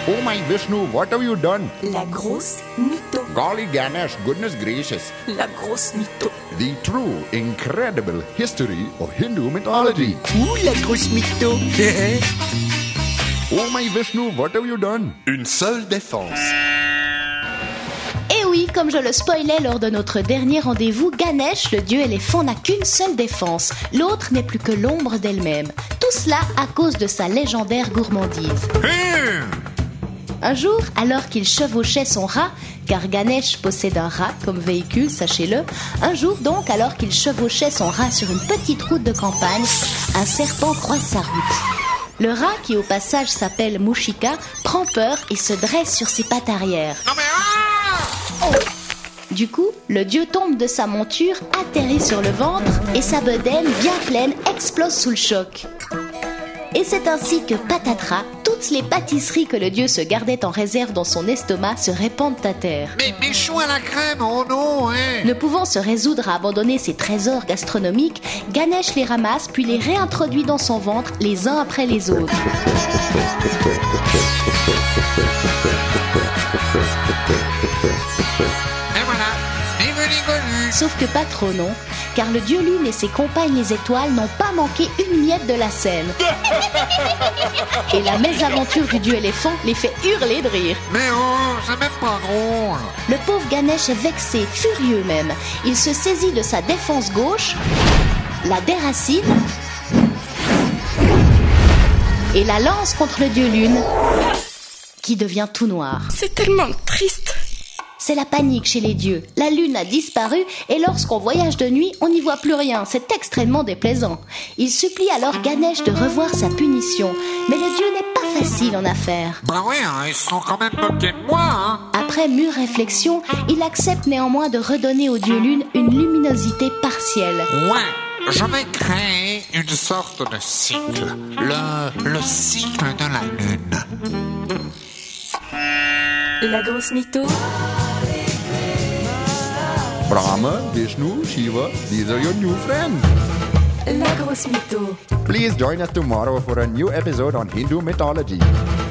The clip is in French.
Oh my Vishnu, what have you done? La grosse mytho. Golly Ganesh, goodness gracious. La grosse mytho. The true, incredible history of Hindu mythology. Ouh, la grosse mytho. Oh my Vishnu, what have you done? Une seule défense. Et oui, comme je le spoilais lors de notre dernier rendez-vous, Ganesh, le dieu éléphant, n'a qu'une seule défense. L'autre n'est plus que l'ombre d'elle-même. Tout cela à cause de sa légendaire gourmandise. Un jour, alors qu'il chevauchait son rat, car Ganesh possède un rat comme véhicule, sachez-le, un jour donc, alors qu'il chevauchait son rat sur une petite route de campagne, un serpent croise sa route. Le rat, qui au passage s'appelle Mushika, prend peur et se dresse sur ses pattes arrière. Du coup, le dieu tombe de sa monture, atterrit sur le ventre et sa bedaine, bien pleine, explose sous le choc. Et c'est ainsi que patatras, toutes les pâtisseries que le dieu se gardait en réserve dans son estomac se répandent à terre. Mais choux à la crème, oh non, hein. Ne pouvant se résoudre à abandonner ses trésors gastronomiques, Ganesh les ramasse puis les réintroduit dans son ventre les uns après les autres. Et voilà, bienvenue. Sauf que pas trop non, car le dieu lune et ses compagnes les étoiles n'ont pas manqué une miette de la scène. Et la mésaventure du dieu éléphant les fait hurler de rire. Mais oh, c'est même pas drôle. Le pauvre Ganesh est vexé, furieux même. Il se saisit de sa défense gauche, la déracine et la lance contre le dieu lune, qui devient tout noir. C'est tellement triste. C'est la panique chez les dieux. La lune a disparu et lorsqu'on voyage de nuit, on n'y voit plus rien. C'est extrêmement déplaisant. Il supplie alors Ganesh de revoir sa punition. Mais le dieu n'est pas facile en affaires. Bah ouais, hein, ils sont quand même moqués de moi, hein. Après mûre réflexion, il accepte néanmoins de redonner au dieu lune une luminosité partielle. Ouais, je vais créer une sorte de cycle. Le cycle de la lune. La grosse mytho. Brahma, Vishnu, Shiva, these are your new friends. La grosse mytho. Please join us tomorrow for a new episode on Hindu mythology.